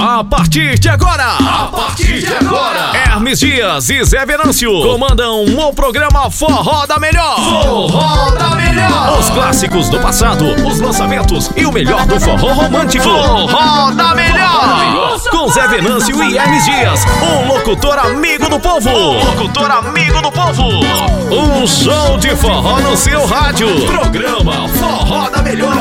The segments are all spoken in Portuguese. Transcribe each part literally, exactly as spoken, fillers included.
A partir de agora, a partir de agora, Hermes Dias e Zé Venâncio comandam o programa Forró da Melhor. Forró da Melhor. Os clássicos do passado, os lançamentos e o melhor do forró romântico. Forró da Melhor. Com Zé Venâncio e Hermes Dias, o locutor amigo do povo. O locutor amigo do povo. Um show de forró no seu rádio. Programa Forró da Melhor.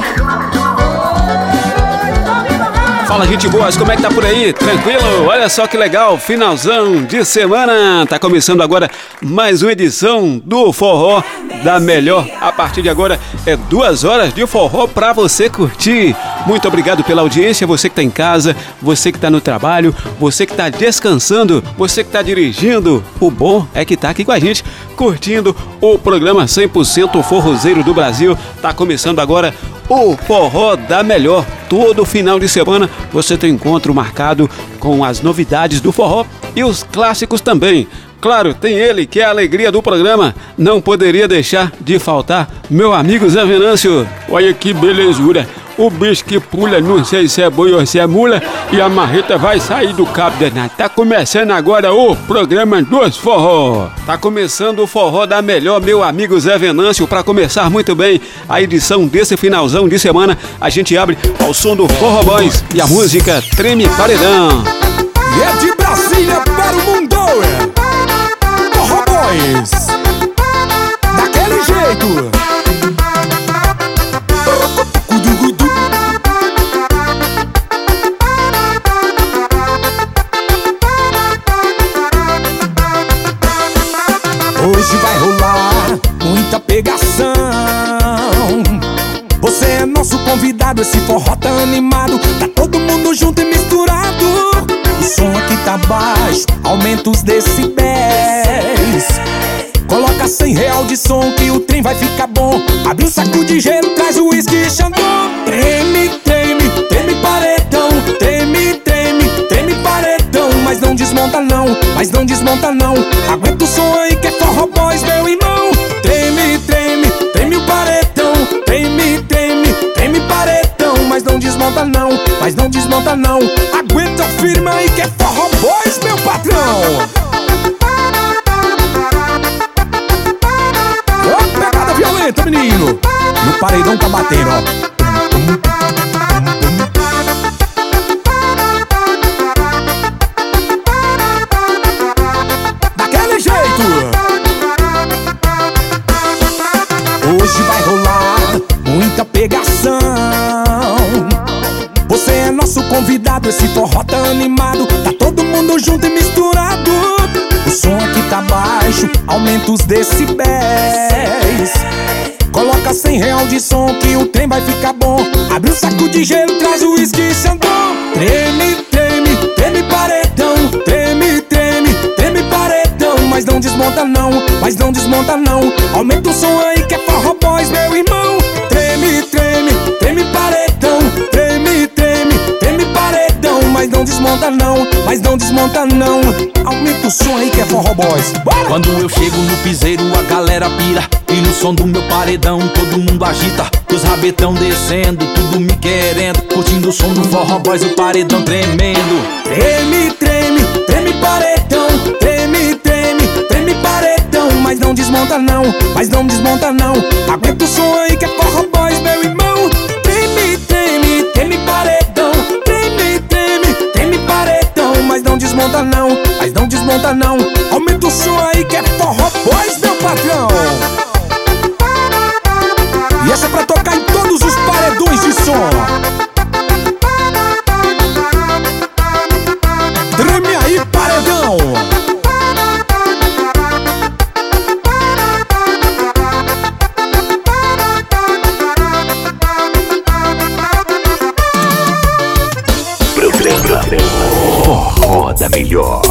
Fala, gente boa, como é que tá por aí? Tranquilo? Olha só que legal, finalzão de semana. Tá começando agora mais uma edição do Forró da Melhor. A partir de agora é duas horas de forró pra você curtir. Muito obrigado pela audiência, você que tá em casa, você que tá no trabalho, você que tá descansando, você que tá dirigindo. O bom é que tá aqui com a gente, curtindo o programa cem por cento forrozeiro do Brasil. Tá começando agora o Forró da Melhor. Todo final de semana você tem encontro marcado com as novidades do forró e os clássicos também. Claro, tem ele que é a alegria do programa. Não poderia deixar de faltar meu amigo Zé Venâncio. Olha que belezura. O bicho que pula, não sei se é boi ou se é mula, e a marreta vai sair do cabo danado. Tá começando agora o programa dos forró. Tá começando o Forró da Melhor, meu amigo Zé Venâncio. Pra começar muito bem a edição desse finalzão de semana, a gente abre ao som do Forró Boys e a música Treme Paredão. E é de Brasília para o mundo, Forró Boys, daquele jeito. Hoje vai rolar muita pegação. Você é nosso convidado, esse forró tá animado. Tá todo mundo junto e misturado. O som aqui tá baixo, aumenta os decibéis. Coloca cem real de som que o trem vai ficar bom. Abre um saco de gelo, traz o uísque e xandão. Treme, treme, treme paredão. Treme, treme, treme paredão. Mas não desmonta não, mas não desmonta não. Aguenta o som aí que é Forró Boys, meu irmão. Treme, treme, treme o paredão. Treme, treme, treme paredão. Mas não desmonta não, mas não desmonta não. Aguenta firme aí que é Forró Boys, meu patrão. Ó, pegada violenta, menino. E o paredão tá batendo, ó. Hoje vai rolar muita pegação. Você é nosso convidado, esse forró tá animado. Tá todo mundo junto e misturado. O som aqui tá baixo, aumenta os decibéis. Coloca cem real de som que o trem vai ficar bom. Abre um saco de gelo, traz o uísque e xandão. Treme, treme, treme paredão. Treme, treme, treme paredão. Mas não desmonta não, mas não desmonta não. Aumenta o som aí que é Forró Boys, meu irmão. Treme, treme, treme paredão. Treme, treme, treme paredão. Mas não desmonta não, mas não desmonta não. Aumenta o som aí que é Forró Boys. Bora! Quando eu chego no piseiro a galera pira. E no som do meu paredão todo mundo agita. Os rabetão descendo, tudo me querendo. Curtindo o som do Forró Boys, o paredão tremendo. Treme, treme, treme paredão. Treme, treme, treme paredão. Mas não desmonta não, mas não desmonta não. Aguenta o som aí que é Forró Boys, meu irmão. Treme, treme, treme paredão. Treme, treme, treme paredão. Mas não desmonta não, mas não desmonta não. Aumenta o som aí que é Forró Boys, meu patrão. E essa é pra tocar em todos os paredões de som. Treme aí, paredão. Forró da Melhor.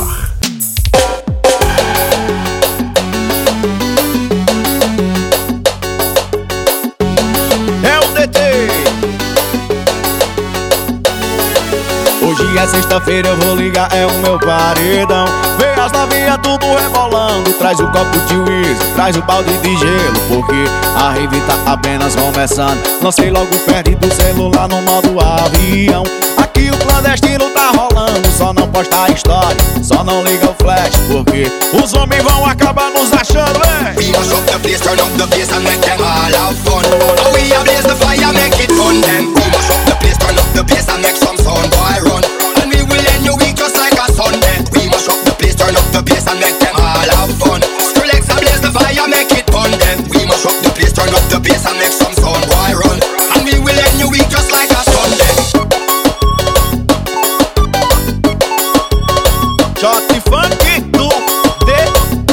Hoje é sexta-feira, eu vou ligar, é o meu paredão. Vê as novinhas tudo rebolando. Traz o copo de uísque, traz o balde de gelo, porque a rave tá apenas começando. Lancei logo perto do celular no modo avião. Aqui o clandestino tá porque os homens vão acabar nos achando, hein? We must up the place, turn up the bass and make them all have fun. And we a blaze the fire, make it fun then. We must up the place, turn up the bass and make some sound boy run. And we will end your week just like a Sunday. We must up the place, turn up the bass and make them all have fun. Skrillex a blaze the fire, make it fun then. We must up the place, turn up the bass and make some sound boy run. And we will end your week just like a Sunday. Shot e funk do D T.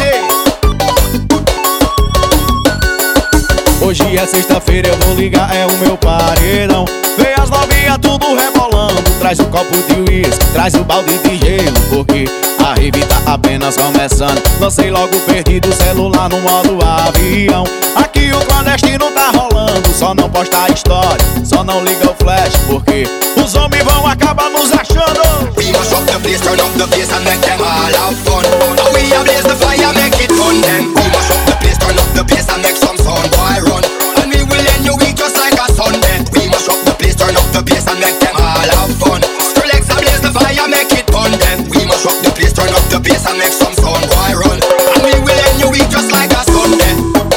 Hoje é sexta-feira, eu vou ligar, é o meu paredão. Vem as novinhas tudo rebolando. Traz o copo de uísque, traz o balde de gelo, porque a rave tá apenas começando. Lancei logo perdido o celular no modo avião. Aqui o clandestino tá rolando. Só não posta a história, só não liga o flash, porque os homens vão acabar nos achando. We must up the place, turn up the bass and make them all have fun. And we a blaze the fire, make it fun then. We must up the place, turn up the bass and make some sound boy run. And we will end your week just like a Sunday. We must up the place, turn up the bass and make them all have fun. Skrillex a blaze the fire, make it fun then. We must up the place, turn up the bass and make some sound boy run. And we will end your week just like a Sunday.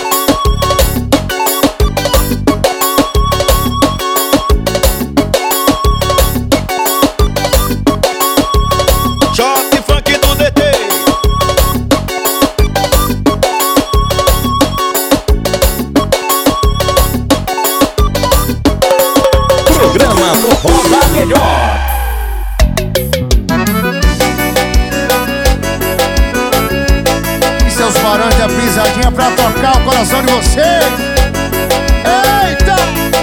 Shot e funk do D T. Programa Forró da Melhor. E seus barões da pisadinha pra tocar o coração de vocês. Eita!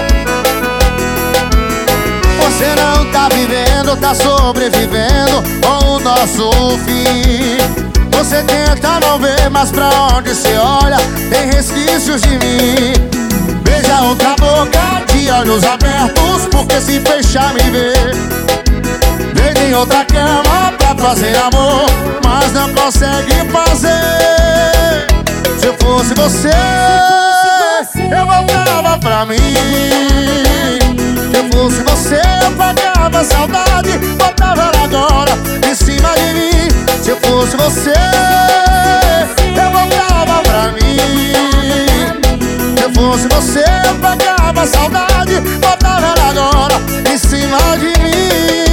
Você não tá vivendo, tá sobrevivendo com o nosso fim. Você tenta não ver, mas pra onde você olha tem resquícios de mim. Beija outra boca de olhos abertos, porque se fechar me vê. Deita em outra cama pra fazer amor, mas não consegue fazer. Se eu fosse você, eu voltava pra mim. Se eu fosse você, eu pagava saudade, botava ela agora em cima de mim. Se eu fosse você, eu voltava pra mim. Se eu fosse você, eu pagava saudade, botava ela agora em cima de mim.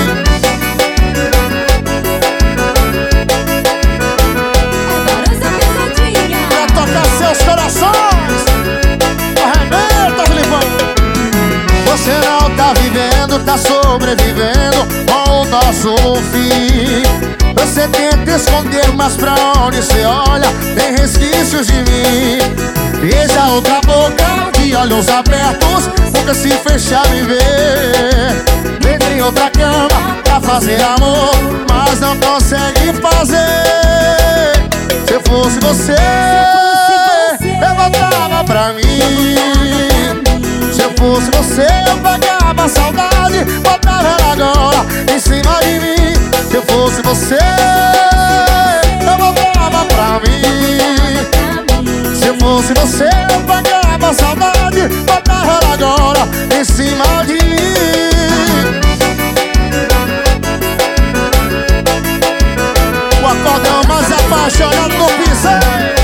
Pra tocar seus corações, arrebenta, Filipão. Você não tá vivendo, tá sobrevivendo com o nosso fim. Você tenta esconder, mas pra onde você olha tem resquícios de mim. Beija outra boca de olhos abertos, porque se fechar me vê. Entra em outra cama pra fazer amor, mas não consegue fazer. Se eu fosse você, eu voltava pra mim. Se eu fosse você, eu pagava saudade, botava ela agora em cima de mim. Se eu fosse você, eu voltava pra mim. Se eu fosse você, eu pagava saudade, botava ela agora em cima de mim. O acordão mais apaixonado no piso.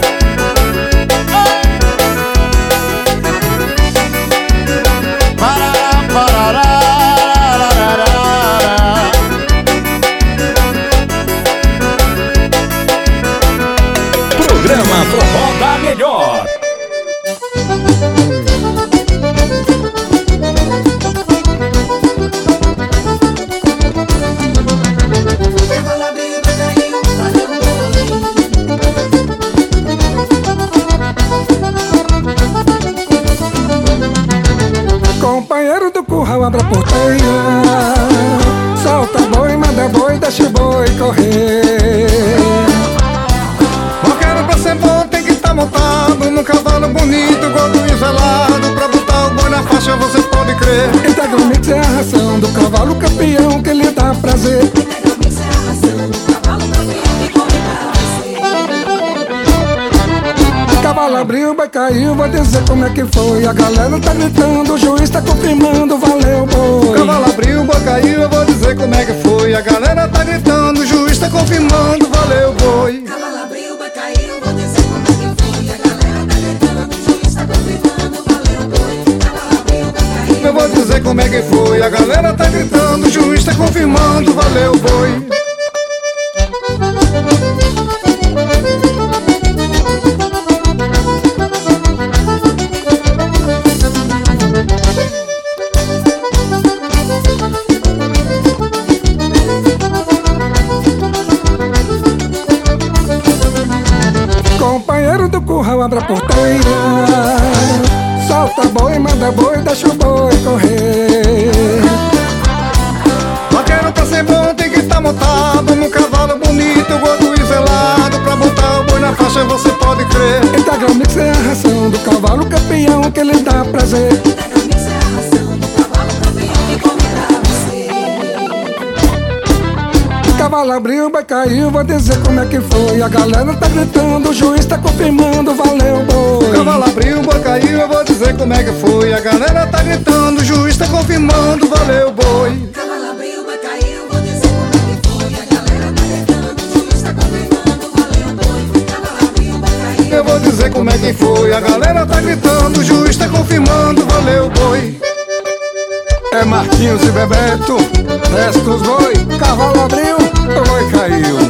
Programa Forró da Melhor. Companheiro do curral, abre a porteira. Solta boi, manda boi, deixa o boi correr. Vaqueiro pra ser bom tem que estar montado num cavalo bonito, gordo e velado. Pra botar o boi na faixa você pode crer. Integralmente é a ração do cavalo campeão que lhe dá prazer. Integralmente é a ração do cavalo campeão que come prazer. Cavalo abriu, boi caiu, vou dizer como é que foi. A galera tá gritando, o juiz tá confirmando, valeu boi. Cavalo abriu, boi caiu, eu vou dizer como é que foi. A galera tá gritando, o juiz tá confirmando, valeu boi. foi, a galera tá gritando, o juiz tá confirmando, valeu boi. Companheiro do curral, abre a porteira, solta boi, manda boi, deixa o boi correr. Vaqueiro pra ser bom tem que tá montado num cavalo bonito, gordo e velado. Pra botar o boi na faixa você pode crer. Integral Mix é a ração do cavalo campeão que lhe dá prazer. Integral Mix é a ração do cavalo campeão que convida você. Cavalo abriu, o boi caiu, vou dizer como é que foi. A galera tá gritando, o juiz tá confirmando, valeu boi. Cavalo abriu, o boi caiu, eu vou dizer como é que foi. A galera tá gritando, o juiz tá confirmando, valeu boi. Cavalo abriu, boi caiu, vou dizer como é que foi. A galera tá gritando, o juiz tá confirmando, valeu boi. Cavalo abriu, boi caiu, eu vou dizer como é que foi. A galera tá gritando, o juiz tá confirmando, valeu boi. É Marquinhos e Bebeto, desce os boi. Cavalo abriu, o boi caiu.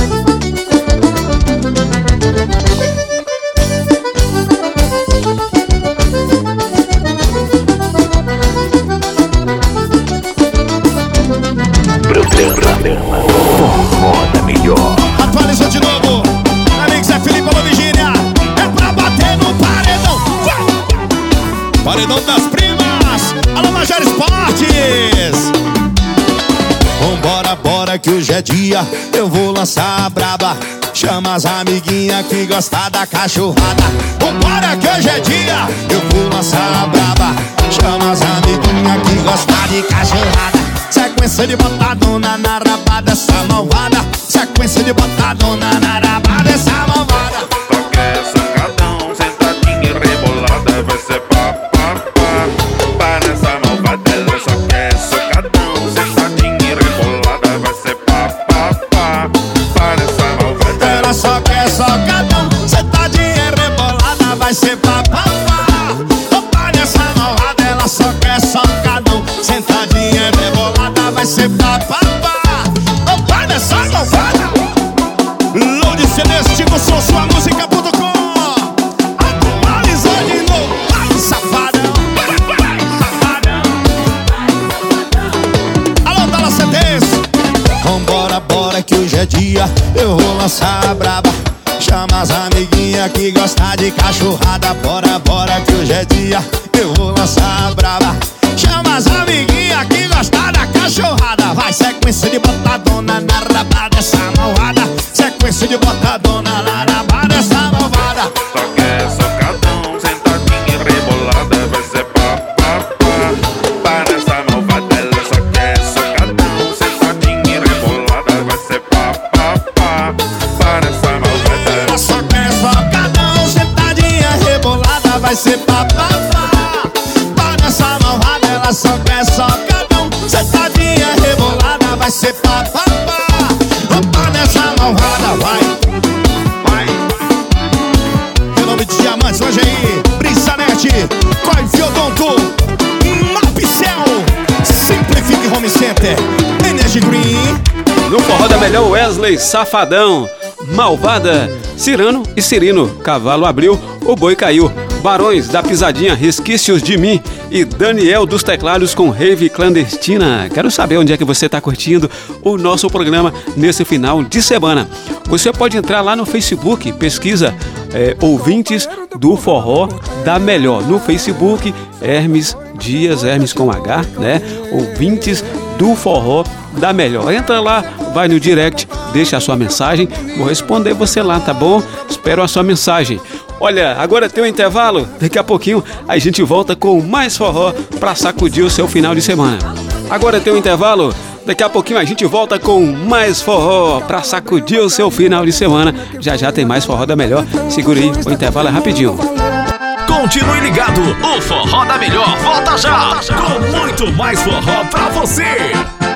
Programa Forró da Melhor. Atualizou de novo. Amigos, é Felipe Alô Virgínia. É pra bater no paredão. Vai! Paredão das primas. Alô, Major Esportes. Vambora, bora que hoje é dia. Eu vou lançar a braba. Chama as amiguinhas que gostam da cachorrada. Vambora que hoje é dia. Eu vou lançar a braba. Chama as amiguinhas que gostam de cachorrada. Sequência de botadona na rabada, essa malvada. Sequência de botadona na rabada, essa malvada. Só quer sacadão, sentadinha e rebolada. Vai ser pá, pá, pá. Para essa malvada, ela só quer sacadão, sentadinha e rebolada. Vai ser pá, pá, pá. Para essa malvada, ela só quer sacadão, sentadinha e rebolada. Vai ser pá, pá, pá. Para essa malvada, ela só quer sacadão, sentadinha e rebolada. Vai ser pá, pá, pá. Opa, nessa malvada. Load C Ds, Tico Som, sua música ponto com. Atualizou de novo. Vai, safadão. Vai, vai, safadão. Alô, Dala C Ds. Vambora, bora que hoje é dia. Eu vou lançar a braba. Chama as amiguinhas que gostam de cachorrada. Bora, bora que hoje é dia. Eu vou lançar a braba. Chama as amiguinhas que gostam da cachorrada. Vai, sequência de botadona na rabada, essa malvada. Sequência de botadona na rabada, essa malvada. só quer sacadão, sentadinha e rebolada. Vai ser pá, pá, pá. Para essa malvada, ela só quer sacadão, sentadinha e rebolada. Vai ser pá, pá, pá. Para essa malvada, ela só quer sacadão, sentadinha e rebolada. Vai ser pá, pá, pá. Para essa malvada, ela só quer sacadão, sentadinha e rebolada. Vai ser pá, pá, pá. Opa, nessa malvada, vai, vai. Em nome de Diamantes, hoje aí, Brissanete, Coi Fiodonto, Mapicel, Simplifique Home Center, Energy Green. No Forró da Melhor, Wesley Safadão, Malvada, Cirano e Cirino, Cavalo abriu, o boi caiu. Barões da Pisadinha, Resquícios de Mim e Daniel dos Teclados com Rave Clandestina. Quero saber onde é que você está curtindo o nosso programa nesse final de semana. Você pode entrar lá no Facebook, pesquisa é, Ouvintes do Forró da Melhor. No Facebook, Hermes Dias, Hermes com H, né? Ouvintes do Forró da Melhor. Entra lá, vai no direct, deixa a sua mensagem, vou responder você lá, tá bom? Espero a sua mensagem. Olha, agora tem um intervalo, daqui a pouquinho a gente volta com mais forró pra sacudir o seu final de semana. Agora tem um intervalo, daqui a pouquinho a gente volta com mais forró pra sacudir o seu final de semana. Já já tem mais Forró da Melhor, segura aí, o intervalo é rapidinho. Continue ligado, o Forró da Melhor volta já, com muito mais forró pra você.